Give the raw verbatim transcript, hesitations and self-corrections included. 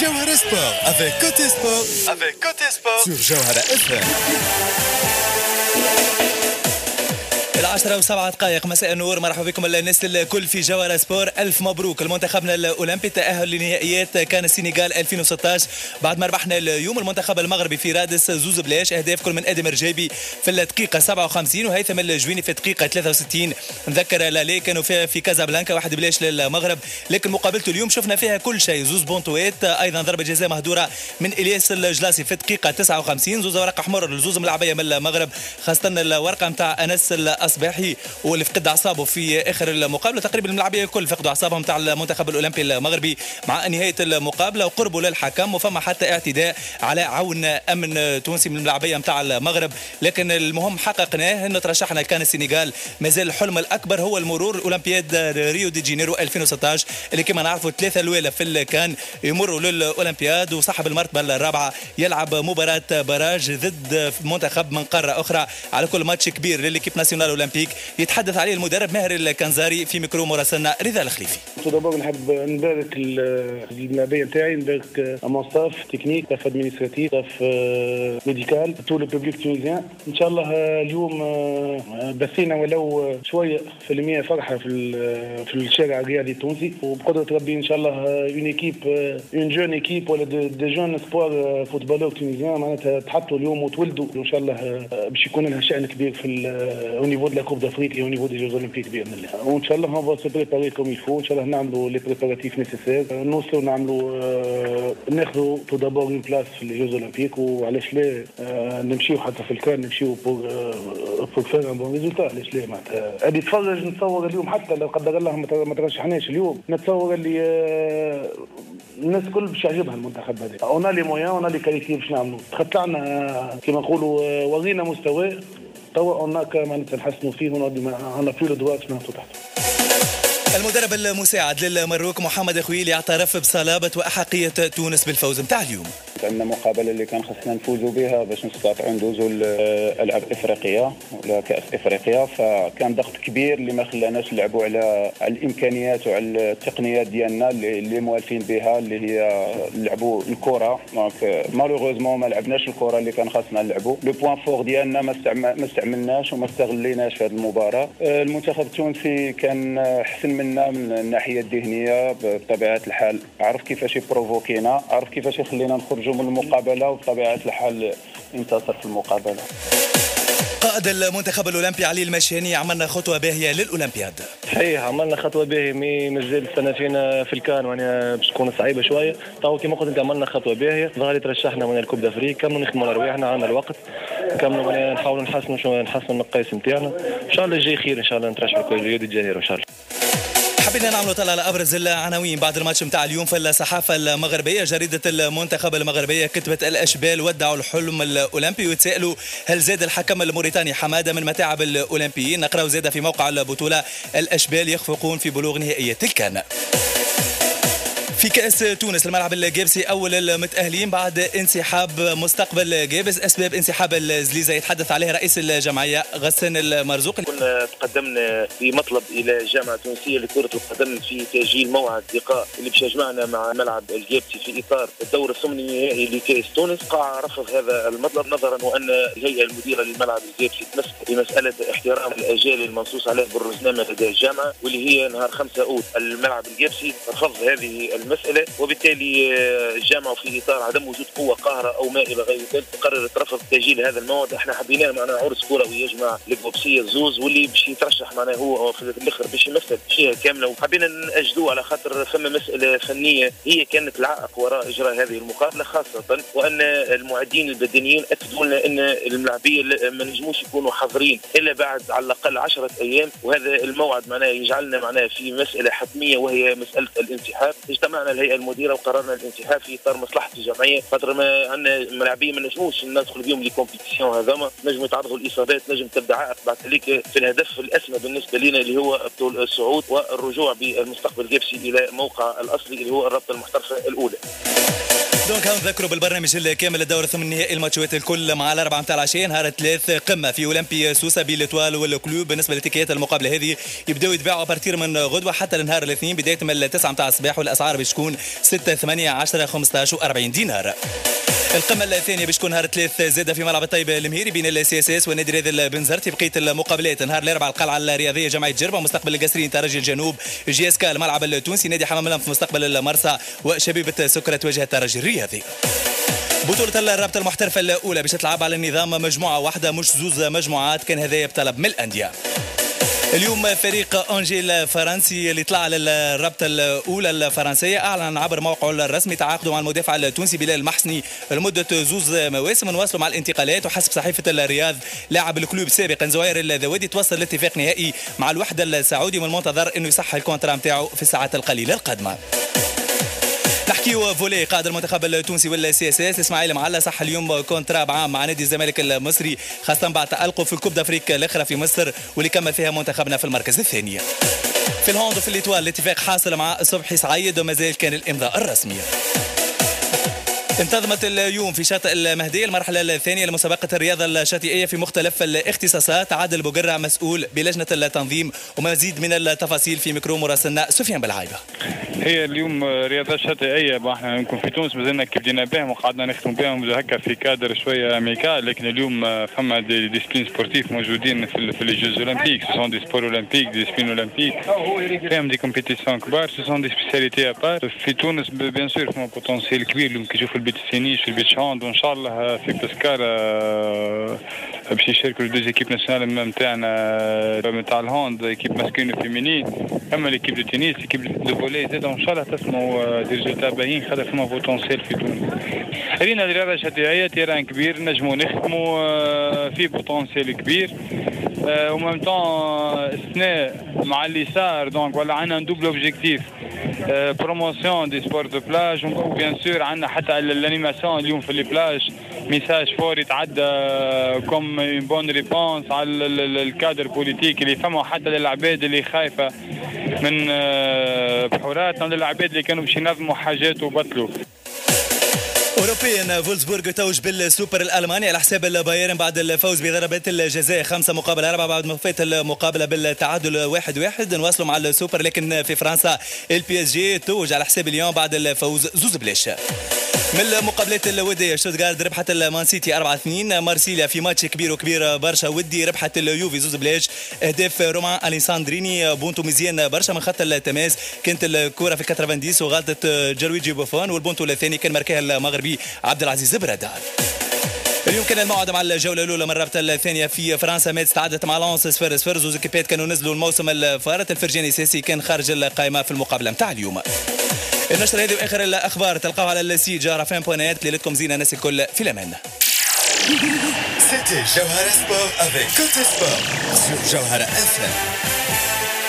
Jawhara Sport avec Côté Sport, avec Côté Sport sur Jawhara اف ام. العشرة وسبعة دقائق مساء النور، مرحبا بكم الناس الكل في جوهرة سبور. ألف مبروك المنتخبنا الأولمبي، تأهل لنهائيات كان السنغال ألفين وستة عشر بعد ما ربحنا اليوم المنتخب المغربي في رادس زوز بلاش. أهداف كل من آدم رجيبي في الدقيقة سبعة وخمسين وهيثم الجويني في الدقيقة ثلاثة وستين. نذكر لالي كانوا فيها في كازابلانكا واحد بلاش للمغرب، لكن مقابلته اليوم شفنا فيها كل شيء. زوز بونتويت، أيضا ضربة جزاء مهدورة من إلياس الجلاسي في الدقيقة تسعة وخمسين. زوز ورقة حمر لزوز ملعبية من المغرب، خاصة الورقة نتاع أنس الأصباحي واللي فقد اعصابه في اخر المقابله. تقريبا الملاعبيه الكل فقدوا اعصابهم تاع المنتخب الاولمبي المغربي مع نهايه المقابله وقربوا للحكم، وفما حتى اعتداء على عون امن تونسي من الملاعبيه نتاع المغرب. لكن المهم حققناه، ان ترشحنا كان السنغال. مازال الحلم الاكبر هو المرور اولمبياد ريو دي جانيرو ألفين وستة عشر اللي كما نعرفوا ثلاثه الاولى في الكان يمروا للاولمبياد، وصاحب المرتبه الرابعه يلعب مباراه باراج ضد منتخب من قاره اخرى على كل ماتش كبير لليكيب ناسيونال اولمبيك. يتحدث عليه المدرب ماهر الكنزاري في ميكرو مراسلنا رضا الخليفي. دابا نحب نبارك الملاعبيه نتاعي، نبارك امون ستاف تكنيك، ستاف ادمينستراتيف، ستاف ميديكال، تو لو بوبليك تونيزيان. ان شاء الله اليوم بثينا ولو شويه في المية فرحه في في الشارع الرياضي التونسي، وبقدره ربي ان شاء الله اون ايكيب اون جون ايكيب ولا دي جون سبور فوتبولور تونيزيان معناتها تحطوا اليوم وتولدوا ان شاء الله باش يكون لها شأن كبير في او نيفو دو لا كوب دافريك et au niveau des Jeux Olympiques بإذن الله. وإن شاء الله on va se préparer comme il faut. إن شاء الله نعملوا les préparatifs nécessaires. نوصلوا نعملوا ناخذوا tout d'abord une place في les Jeux Olympiques، وعلاش لا نمشيو حتى في الكان نمشيو pour pour faire un bon résultat. علاش لا معناتها أبي تفرج نتصور اليوم حتى لو قدر الله ما ترشحناش اليوم، نتصور اللي الناس الكل باش يعجبها المنتخب هذا. on a les moyens on a les qualités باش نعملوا. تخطعنا كما نقولوا ورينا مستوى توا هناك ما نحسنوا فيه هنا في الدواء اسمها تحت. المدرب المساعد للمروك محمد خويل يعترف بصلابة وأحقية تونس بالفوز نتاع اليوم. عندنا مقابله اللي كان خصنا نفوزوا بها باش نستطيعوا ندوزوا الالعاب الافريقيه ولا كاس افريقيا، فكان ضغط كبير اللي ما خلاناش نلعبوا على على الامكانيات وعلى التقنيات ديالنا اللي موالفين بها، اللي هي نلعبوا الكره. دونك مالوغوزمون ما لعبناش الكره اللي كان خاصنا نلعبوا. لو بوين فور ديالنا ما ما استعملناش وما استغليناش في هذه المباراه. المنتخب التونسي كان احسن منا من الناحيه الذهنيه بطبيعه الحال، عرف كيفاش يبروفوكينا، عرف كيفاش يخلينا نخرجوا من المقابله، وبطبيعه الحال انتصر في المقابله. قائد المنتخب الاولمبي علي المشاني، عملنا خطوه باهيه للاولمبياد. صحيح عملنا خطوه باهيه، مي مازال السنه فينا في الكان يعني باش تكون صعيبه شويه. تو كيما قلت انت عملنا خطوه باهيه، ظهري ترشحنا من الكوب دافريك، كملوا نخدموا على رواحنا، عندنا الوقت كملوا يعني نحاولوا نحسنوا شويه نحسنوا النقايص نتاعنا. ان شاء الله الجاي خير، ان شاء الله نترشحوا ريو دي جانيرو ان شاء الله. حبينا نعملوا طلع على ابرز العناوين بعد الماتش نتاع اليوم في الصحافه المغربيه. جريده المنتخب المغربيه كتبت الاشبال ودعوا الحلم الاولمبي، وتسالوا هل زاد الحكم الموريتاني حماده من متاعب الاولمبيين. نقراو زاد في موقع البطوله الاشبال يخفقون في بلوغ نهائيه الكان. في كأس تونس الملعب الجابسي أول المتأهلين بعد انسحاب مستقبل جابس. أسباب انسحاب الزليزة يتحدث عليها رئيس الجمعية غسان المرزوق. كنا تقدمنا بمطلب إلى الجامعة التونسية لكرة القدم في تأجيل موعد لقاء اللي باش يجمعنا مع ملعب الجابسي في إطار الدور الثمني النهائي لكأس تونس. قاع رفض هذا المطلب نظرا وأن الهيئة المديرة للملعب الجابسي تمسك بمسألة احترام الأجال المنصوص عليه بالرزنامة لدى الجامعة، واللي هي نهار خمسة أوت. الملعب الجابسي رفض هذه المسألة، وبالتالي الجامعة في إطار عدم وجود قوة قاهرة أو ما إلى غير ذلك قررت رفض تأجيل هذا الموعد. احنا حبيناه معناها عرس كروي يجمع الجوبسية الزوز واللي باش يترشح معناها هو في الآخر باش يمثل فيها كاملة، وحبينا نأجلوه على خاطر ثم مسألة فنية هي كانت العائق وراء إجراء هذه المقابلة، خاصة وأن المعدين البدنيين أكدوا لنا أن الملاعبية ما نجموش يكونوا حاضرين إلا بعد على الأقل عشرة أيام، وهذا الموعد معناها يجعلنا معناها في مسألة حتمية وهي مسألة الانسحاب. اجتمعنا الهيئة المديرة وقررنا الانسحاب في اطار مصلحه الجمعيه، خاطر ما عندنا ملاعبين ما نجموش ندخل بهم لي كومبيتيسيون هذوما، نجم يتعرضوا لاصابات، نجم تبدا عائق بعد ذلك في الهدف الاسمى بالنسبه لنا اللي هو الصعود والرجوع بالمستقبل الجابسي الى موقع الاصلي اللي هو الرابطه المحترفه الاولى. دونك هاو نذكروا بالبرنامج الكامل الدور الثمن النهائي الماتشات الكل مع الأربعة متاع العشية نهار ثلاث قمة في أولمبي سوسة بين الإتوال والكلوب. بالنسبة لتيكيات المقابلة هذه يبداو يتباعوا بارتير من غدوة حتى النهار الاثنين بداية من التسعة متاع الصباح، والأسعار باش تكون ستة ثمانية عشرة خمسطاش وأربعين دينار. القمة الثانية باش تكون نهار ثلاث زادة في ملعب الطيب المهيري بين السي اس اس والنادي الرياضي البنزرتي. بقية المقابلات نهار الأربعاء القلعة الرياضية جمعية جربة ومستقبل القصرين ترجي الجنوب، جي اس كا الملعب التونسي، نادي حمام الأنف مستقبل المرسى، وشبيبة سكرة تواجه الترجي الرياضي. بطولة الرابطة المحترفة الأولى باش تلعب على النظام مجموعة واحدة مش زوز مجموعات، كان هذايا بطلب من الأندية. اليوم فريق أنجيل الفرنسي اللي طلع للرابطة الأولى الفرنسية أعلن عبر موقعه الرسمي تعاقده مع المدافع التونسي بلال المحسني لمدة زوز مواسم نواصلوا مع الانتقالات. وحسب صحيفة الرياض لاعب الكلوب سابقا زوير الذوادي توصل لاتفاق نهائي مع الوحدة السعودي، من المنتظر أنه يصح الكونترا نتاعو في الساعات القليلة القادمة. نحكيو فولي. قائد المنتخب التونسي والسي اس اس اسماعيل معلا صح اليوم كونترا بعام مع نادي الزمالك المصري، خاصة بعد تألقه في الكوب دافريك الأخرى في مصر واللي كمل فيها منتخبنا في المركز الثاني. في الهوند وفي الإتوال الاتفاق حاصل مع صبحي سعيد وما زال كان الإمضاء الرسمي. انتظمت اليوم في شاطئ المهدية المرحلة الثانية لمسابقة الرياضة الشاطئية في مختلف الاختصاصات. عادل بوقرع مسؤول بلجنة التنظيم ومزيد من التفاصيل في ميكرو مراسلنا سفيان بالعايبة. هي اليوم رياضة شاطئية، احنا نكون في تونس مازلنا كيف بدينا بهم وقعدنا نخدموا بهم هكا في كادر شوية اميكال، لكن اليوم فما دي ديسبلين سبورتيف موجودين في في لي جوز اولمبيك، سون دي سبور اولمبيك، دي ديسبلين اولمبيك، فيهم دي كومبيتيسيون كبار، سون دي سبيسياليتي ابار. في تونس بيان سور فما بوتنسيال كبير اليوم كي نشوف البيت السينيش والبيت هاند، وان شاء الله في بسكار باش يشاركوا الدوز ايكيب ناسيونال نتاعنا نتاع الهاند، ايكيب ماسكين وفيمينين، اما ليكيب دو تنس، ليكيب دو فولي زاد ان شاء الله تسمعوا دي ريزولتا باهيين، خاطر فما بوتنسيال في تونس. رينا الرياضه الشاطئيه تيران كبير نجموا نخدموا في بوتنسيال كبير، ومام طون السنة مع اللي صار دونك ولا عندنا دوبل اوبجيكتيف بروموسيون دي سبور دو بلاج، وبيان سور عندنا حتى الانيماسيون اليوم في لي بلاج ميساج فور يتعدى كوم اون بون ريبونس على الكادر بوليتيك اللي فما، حتى للعباد اللي خايفه من بحوراتنا للعباد اللي كانوا باش ينظموا حاجات وبطلوا. أوروبيا فولسبورغ توج بالسوبر الألماني على حساب البايرن بعد الفوز بضربات الجزاء خمسة مقابل أربعة بعد ما فات المقابلة بالتعادل واحد واحد. نواصلوا مع السوبر، لكن في فرنسا البي اس جي توج على حساب ليون بعد الفوز زوز بلاش. من المقابلات الودية شتوتغارت ربحت المان سيتي أربعة اثنين، مارسيليا في ماتش كبير وكبير برشا ودي ربحت اليوفي زوز بلاش، اهداف رومان اليساندريني بونتو مزيان برشا من خط التماس، كانت الكرة في تسعين وغلطة جرويجي بوفون، والبونتو الثاني كان ماركها المغربي عبد العزيز برادة. اليوم كان الموعد مع الجولة الأولى من الرابطة الثانية في فرنسا. ميتس تعادلت مع لونس صفر صفر، زوز كيبات كانوا نزلوا الموسم الفارط، الفرجاني ساسي كان خارج القائمة في المقابلة متاع اليوم. النشرة هذه واخر الاخبار تلقاوها على السيت جارافين بوانيت. ليلتكم زينة الناس الكل في الامان. C'était Jawhara Sport avec Côté Sport sur Jawhara F M.